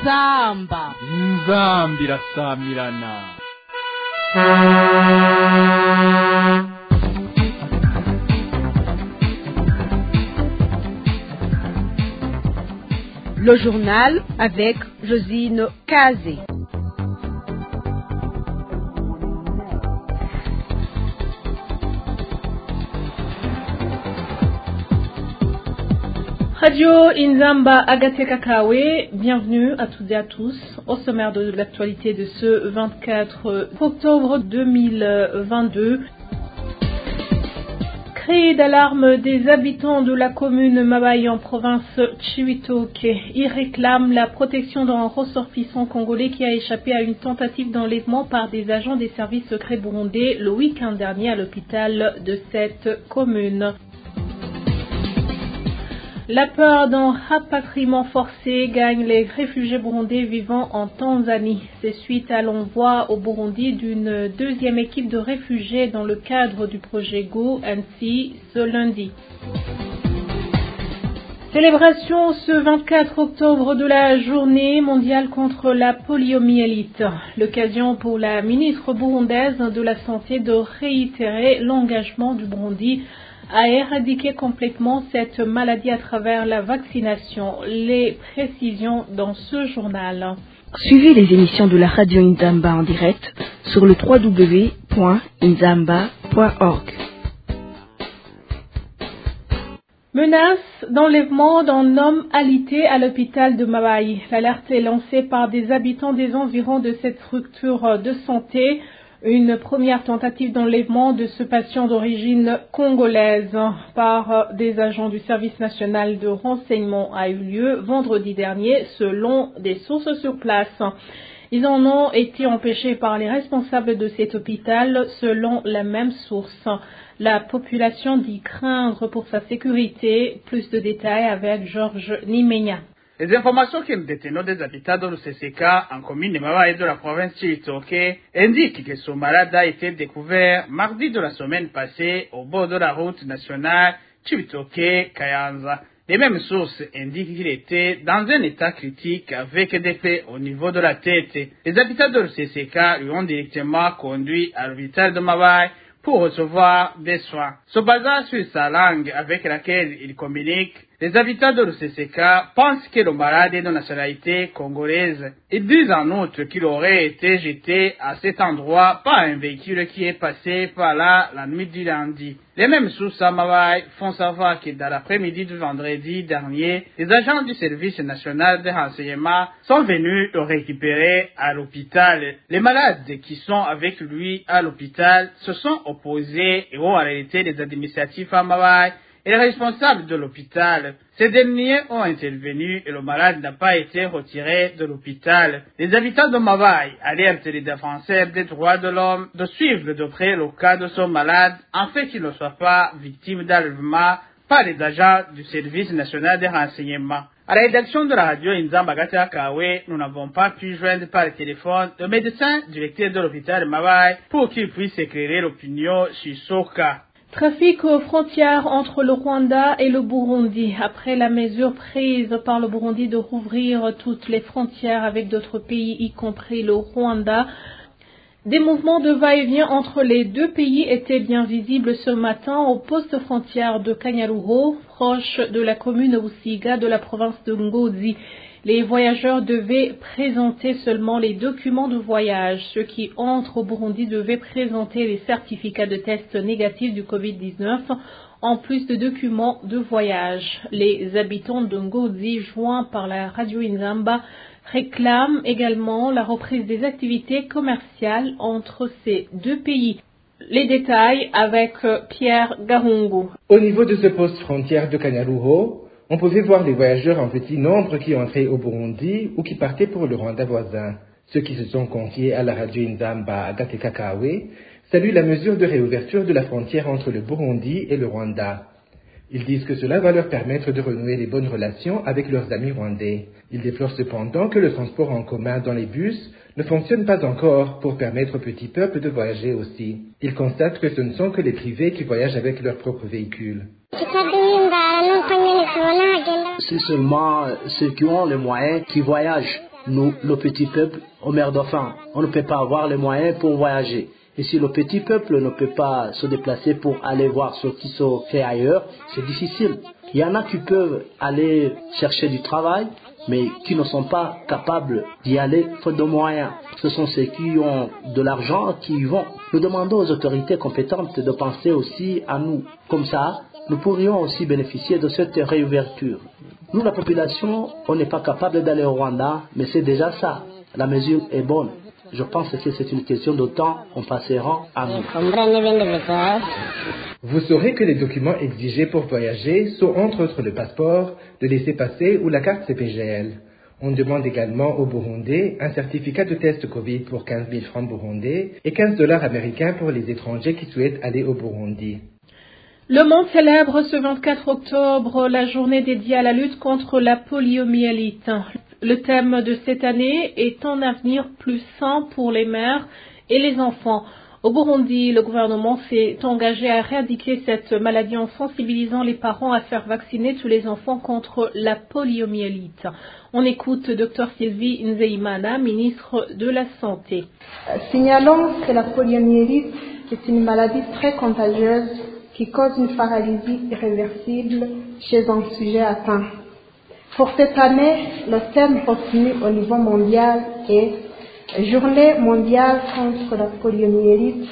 inzamba irasamirana. Le journal avec Josine Kazé. Radio Inzamba Agateka Kawe, bienvenue à toutes et à tous au sommaire de l'actualité de ce 24 octobre 2022. Cri d'alarme des habitants de la commune Mabaye en province Chibitoke. Ils réclament la protection d'un ressortissant congolais qui a échappé à une tentative d'enlèvement par des agents des services secrets burundais le week-end dernier à l'hôpital de cette commune. La peur d'un rapatriement forcé gagne les réfugiés burundais vivant en Tanzanie. C'est suite à l'envoi au Burundi d'une deuxième équipe de réfugiés dans le cadre du projet Go ainsi ce lundi. Célébration ce 24 octobre de la journée mondiale contre la poliomyélite. L'occasion pour la ministre burundaise de la Santé de réitérer l'engagement du Burundi à éradiquer complètement cette maladie à travers la vaccination. Les précisions dans ce journal. Suivez les émissions de la radio Inzamba en direct sur le www.inzamba.org. Menace d'enlèvement d'un homme alité à l'hôpital de Mabaye. L'alerte est lancée par des habitants des environs de cette structure de santé. Une première tentative d'enlèvement de ce patient d'origine congolaise par des agents du service national de renseignement a eu lieu vendredi dernier selon des sources sur place. Ils en ont été empêchés par les responsables de cet hôpital selon la même source. La population dit craindre pour sa sécurité. Plus de détails avec Georges Nimenya. Les informations que nous détenons des habitants de l'UCCK en commune de Mabaye de la province de Chibitoke indiquent que ce malade a été découvert mardi de la semaine passée au bord de la route nationale Chibitoke-Kayanza. Les mêmes sources indiquent qu'il était dans un état critique avec des plaies au niveau de la tête. Les habitants de l'UCCK lui ont directement conduit à l'hôpital de Mabaye pour recevoir des soins. Se basant sur sa langue avec laquelle il communique, les habitants de l'UCCK pensent que le malade est de nationalité congolaise. Ils disent en outre qu'il aurait été jeté à cet endroit par un véhicule qui est passé par là la nuit du lundi. Les mêmes sources à Mabaye font savoir que dans l'après-midi du vendredi dernier, les agents du service national de renseignement sont venus le récupérer à l'hôpital. Les malades qui sont avec lui à l'hôpital se sont opposés et ont arrêté les administratifs à Mabaye et les responsables de l'hôpital. Ces derniers ont intervenu et le malade n'a pas été retiré de l'hôpital. Les habitants de Mabaye alertent les défenseurs des droits de l'homme de suivre de près le cas de son malade afin qu'il ne soit pas victime d'enlèvement par les agents du service national des renseignements. À la rédaction de la radio Inzamba Agateka Kawe, nous n'avons pas pu joindre par téléphone le médecin directeur de l'hôpital de Mabaye pour qu'il puisse éclairer l'opinion sur ce cas. Trafic aux frontières entre le Rwanda et le Burundi. Après la mesure prise par le Burundi de rouvrir toutes les frontières avec d'autres pays, y compris le Rwanda, des mouvements de va-et-vient entre les deux pays étaient bien visibles ce matin au poste frontière de Kanyaruho, proche de la commune Usiga de la province de Ngozi. Les voyageurs devaient présenter seulement les documents de voyage. Ceux qui entrent au Burundi devaient présenter les certificats de test négatifs du Covid-19, en plus de documents de voyage. Les habitants de Ngozi, joints par la radio Inzamba, réclament également la reprise des activités commerciales entre ces deux pays. Les détails avec Pierre Garungu. Au niveau de ce poste frontière de Kanyaruho, on pouvait voir les voyageurs en petit nombre qui entraient au Burundi ou qui partaient pour le Rwanda voisin. Ceux qui se sont confiés à la radio Inzamba Agateka Kawe saluent la mesure de réouverture de la frontière entre le Burundi et le Rwanda. Ils disent que cela va leur permettre de renouer les bonnes relations avec leurs amis rwandais. Ils déplorent cependant que le transport en commun dans les bus ne fonctionne pas encore pour permettre au petit peuple de voyager aussi. Ils constatent que ce ne sont que les privés qui voyagent avec leurs propres véhicules. C'est seulement ceux qui ont les moyens qui voyagent. nous, le petit peuple, aux mères d'enfants, on ne peut pas avoir les moyens pour voyager. Et si le petit peuple ne peut pas se déplacer pour aller voir ce qui se fait ailleurs, c'est difficile. Il y en a qui peuvent aller chercher du travail, mais qui ne sont pas capables d'y aller faute de moyens. Ce sont ceux qui ont de l'argent qui y vont. Nous demandons aux autorités compétentes de penser aussi à nous. Comme ça, nous pourrions aussi bénéficier de cette réouverture. Nous, la population, on n'est pas capable d'aller au Rwanda, mais c'est déjà ça. La mesure est bonne. Je pense que c'est une question de temps, on passera à nous. Vous saurez que les documents exigés pour voyager sont entre autres le passeport, le laissez-passer ou la carte CPGL. On demande également aux Burundais un certificat de test Covid pour 15 000 francs burundais et 15 $ américains pour les étrangers qui souhaitent aller au Burundi. Le monde célèbre ce 24 octobre la journée dédiée à la lutte contre la poliomyélite. Le thème de cette année est un avenir plus sain pour les mères et les enfants. Au Burundi, le gouvernement s'est engagé à éradiquer cette maladie en sensibilisant les parents à faire vacciner tous les enfants contre la poliomyélite. On écoute Dr Sylvie Nzeimana, ministre de la Santé. Signalons que la poliomyélite est une maladie très contagieuse qui cause une paralysie irréversible chez un sujet atteint. Pour cette année, le thème retenu au niveau mondial est Journée mondiale contre la poliomyélite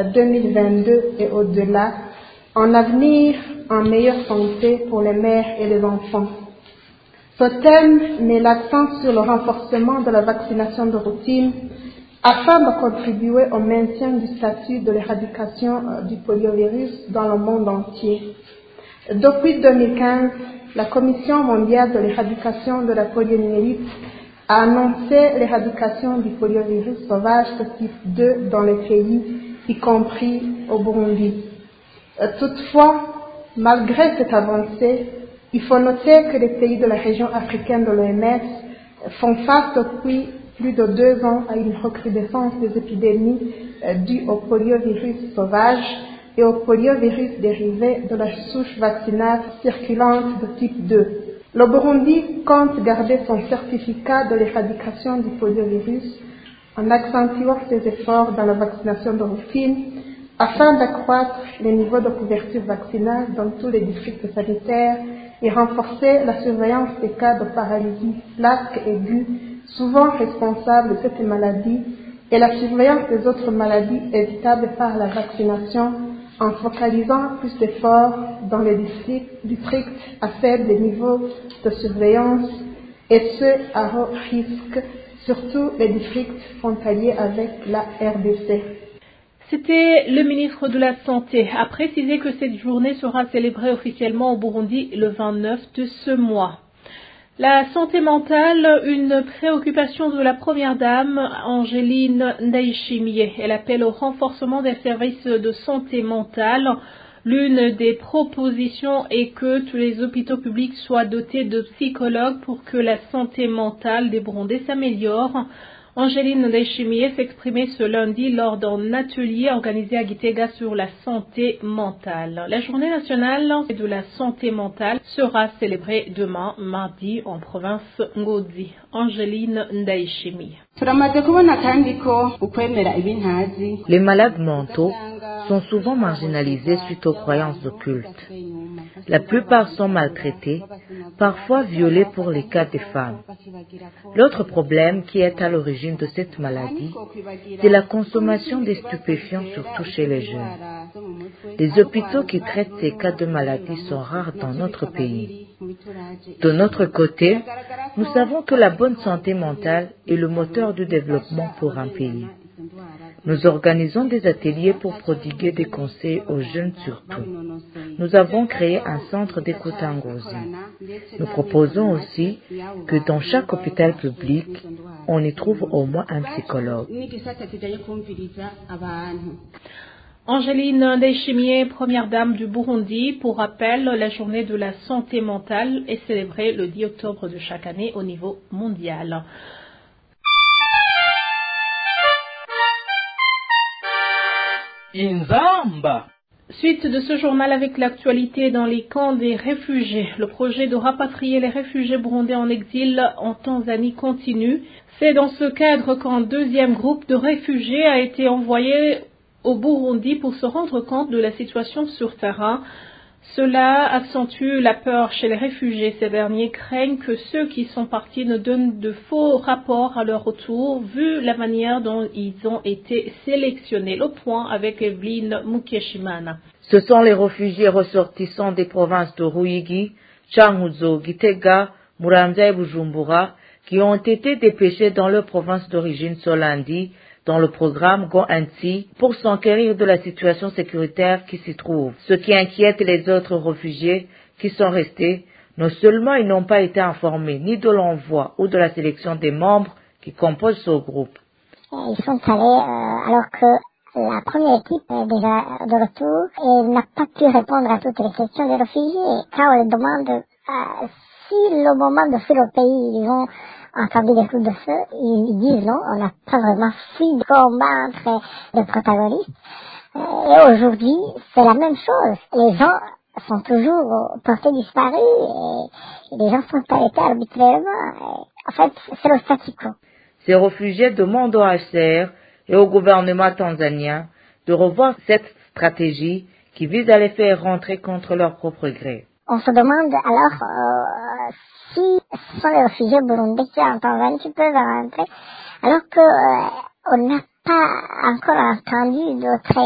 2022 et au-delà, un avenir en meilleure santé pour les mères et les enfants. Ce thème met l'accent sur le renforcement de la vaccination de routine afin de contribuer au maintien du statut de l'éradication du poliovirus dans le monde entier. Depuis 2015, la Commission mondiale de l'éradication de la poliomyélite a annoncé l'éradication du poliovirus sauvage de type 2 dans les pays, y compris au Burundi. Toutefois, malgré cette avancée, il faut noter que les pays de la région africaine de l'OMS font face depuis plus de 2 ans à une recrudescence des épidémies dues au poliovirus sauvage et au poliovirus dérivé de la souche vaccinale circulante de type 2. Le Burundi compte garder son certificat de l'éradication du poliovirus en accentuant ses efforts dans la vaccination de routine afin d'accroître les niveaux de couverture vaccinale dans tous les districts sanitaires et renforcer la surveillance des cas de paralysie plaque aiguë, souvent responsables de cette maladie, et la surveillance des autres maladies évitables par la vaccination en focalisant plus d'efforts dans les districts à faible niveau de surveillance et ceux à haut risque, surtout les districts frontaliers avec la RDC. C'était le ministre de la Santé a précisé que cette journée sera célébrée officiellement au Burundi le 29 de ce mois. La santé mentale, une préoccupation de la première dame, Angeline Ndayishimiye. Elle appelle au renforcement des services de santé mentale. L'une des propositions est que tous les hôpitaux publics soient dotés de psychologues pour que la santé mentale des Burundais s'améliore. Angeline Ndayishimiye s'exprimait ce lundi lors d'un atelier organisé à Gitega sur la santé mentale. La journée nationale de la santé mentale sera célébrée demain, mardi, en province Ngozi. Angeline Ndayishimiye. Les malades mentaux sont souvent marginalisés suite aux croyances occultes. La plupart sont maltraités, parfois violés pour les cas des femmes. L'autre problème qui est à l'origine de cette maladie, c'est la consommation des stupéfiants, surtout chez les jeunes. Les hôpitaux qui traitent ces cas de maladie sont rares dans notre pays. De notre côté, nous savons que la bonne santé mentale est le moteur du développement pour un pays. Nous organisons des ateliers pour prodiguer des conseils aux jeunes surtout. Nous avons créé un centre d'écoute à Ngozi. Nous proposons aussi que dans chaque hôpital public, on y trouve au moins un psychologue. Angeline Ndayishimiye, première dame du Burundi. Pour rappel, la journée de la santé mentale est célébrée le 10 octobre de chaque année au niveau mondial. Inzamba. Suite de ce journal avec l'actualité dans les camps des réfugiés. Le projet de rapatrier les réfugiés burundais en exil en Tanzanie continue. C'est dans ce cadre qu'un deuxième groupe de réfugiés a été envoyé au Burundi pour se rendre compte de la situation sur terrain. Cela accentue la peur chez les réfugiés. Ces derniers craignent que ceux qui sont partis ne donnent de faux rapports à leur retour, vu la manière dont ils ont été sélectionnés. Le point avec Evelyne Mukeshimana. Ce sont les réfugiés ressortissants des provinces de Ruyigi, Changuzo, Gitega, Muramvya et Bujumbura qui ont été dépêchés dans leur province d'origine Solandi, dans le programme Go-Anti, pour s'enquérir de la situation sécuritaire qui s'y trouve. Ce qui inquiète les autres réfugiés qui sont restés, non seulement ils n'ont pas été informés ni de l'envoi ou de la sélection des membres qui composent ce groupe. Ils sont allés alors que la première équipe est déjà de retour et n'a pas pu répondre à toutes les questions des réfugiés. Quand on leur demande si le moment de fuir au pays, ils ont entendu des coups de feu, ils disent non, on n'a pas vraiment fui de combattre les protagonistes. Et aujourd'hui, c'est la même chose. Les gens sont toujours portés disparus et les gens sont arrêtés arbitrairement. En fait, c'est le statu quo. Ces réfugiés demandent au HCR et au gouvernement tanzanien de revoir cette stratégie qui vise à les faire rentrer contre leur propre gré. On se demande alors si ce sont les réfugiés burundais qui en Tanzanie qui peuvent rentrer, alors que on n'a pas encore entendu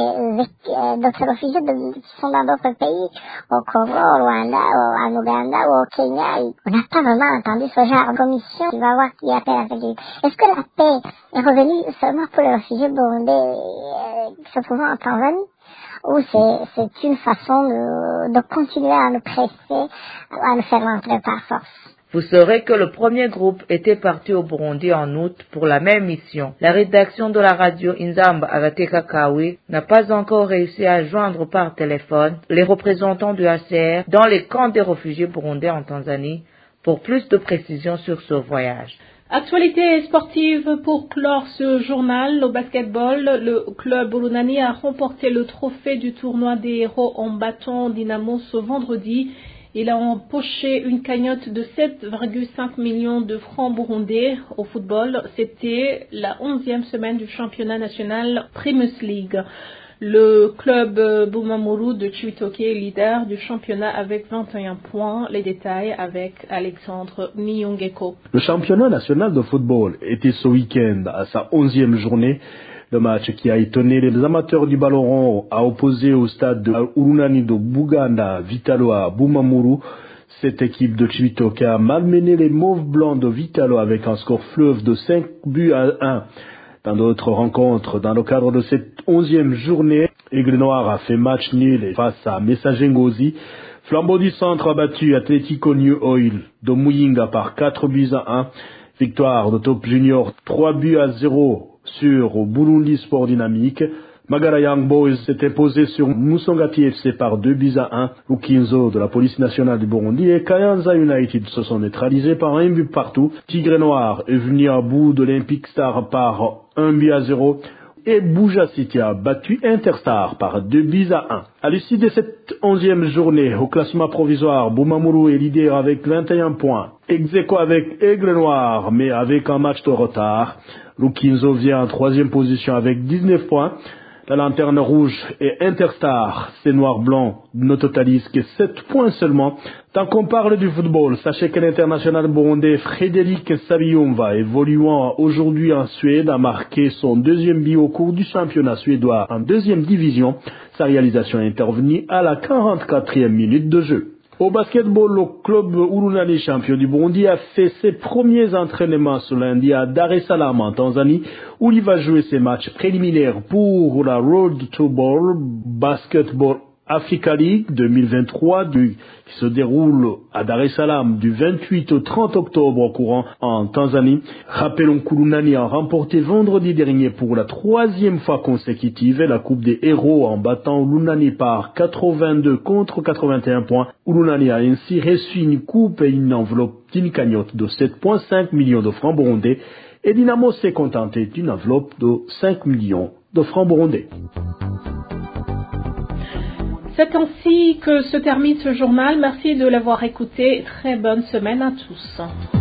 d'autres réfugiés qui sont dans d'autres pays, au Congo, au Rwanda, en Ouganda ou au Kenya. On n'a pas vraiment entendu ce genre de commission qui va voir qui a fait la sécurité. Est-ce que la paix est revenue seulement pour les réfugiés burundais qui se trouvent en Tanzanie? Ou c'est une façon de continuer à nous presser, à nous faire rentrer par force. Vous saurez que le premier groupe était parti au Burundi en août pour la même mission. La rédaction de la radio Inzamba Agateka Kawe n'a pas encore réussi à joindre par téléphone les représentants du HCR dans les camps des réfugiés burundais en Tanzanie pour plus de précisions sur ce voyage. Actualité sportive pour clore ce journal. Au basketball, le club Burunani a remporté le trophée du tournoi des héros en battant Dynamo ce vendredi. Il a empoché une cagnotte de 7,5 millions de francs burundais au football. C'était la 11e semaine du championnat national Primus League. Le club Bumamuru de Chibitoke est leader du championnat avec 21 points. Les détails avec Alexandre Niyongeko. Le championnat national de football était ce week-end à sa 11e journée. Le match qui a étonné les amateurs du ballon rond a opposé au stade de Urunani de Buganda Vitalo à Bumamuru. Cette équipe de Chibitoke a malmené les Mauves Blancs de Vitalo avec un score fleuve de 5-1. Dans d'autres rencontres, dans le cadre de cette 11e journée, Aigle Noir a fait match nul face à Messager Ngozi. Flambeau du Centre a battu Atlético New Oil de Muyinga par 4-1. Victoire de Top Junior 3-0 sur Burundi Sport Dynamique. Magara Young Boys s'est imposé sur Musongati FC par 2-1. Lukinzo de la police nationale du Burundi et Kayanza United se sont neutralisés par un but partout. Tigre Noir est venu à bout d'Olympic Star par 1-0. Et Buja City a battu Interstar par 2-1. À l'issue de cette 11e journée, au classement provisoire, Bumamuru est leader avec 21 points. Ex-aequo avec Aigle Noir, mais avec un match de retard. Lukinzo vient en 3e position avec 19 points. La lanterne rouge et Interstar, ces noirs-blancs, ne totalisent que 7 points seulement. Tant qu'on parle du football, sachez que l'international burundais Frédéric Sabiyumva, évoluant aujourd'hui en Suède, a marqué son 2e but au cours du championnat suédois en 2e division. Sa réalisation est intervenue à la 44e minute de jeu. Au basketball, le club Urunani, champion du Burundi, a fait ses premiers entraînements ce lundi à Dar es Salaam en Tanzanie, où il va jouer ses matchs préliminaires pour la Road to Ball Basketball Africa League 2023 qui se déroule à Dar es Salaam du 28 au 30 octobre au courant en Tanzanie. Rappelons qu'Urunani a remporté vendredi dernier pour la 3e fois consécutive la Coupe des Héros en battant Urunani par 82 contre 81 points. Urunani a ainsi reçu une coupe et une enveloppe d'une cagnotte de 7,5 millions de francs burundais et Dynamo s'est contenté d'une enveloppe de 5 millions de francs burundais. C'est ainsi que se termine ce journal. Merci de l'avoir écouté. Très bonne semaine à tous.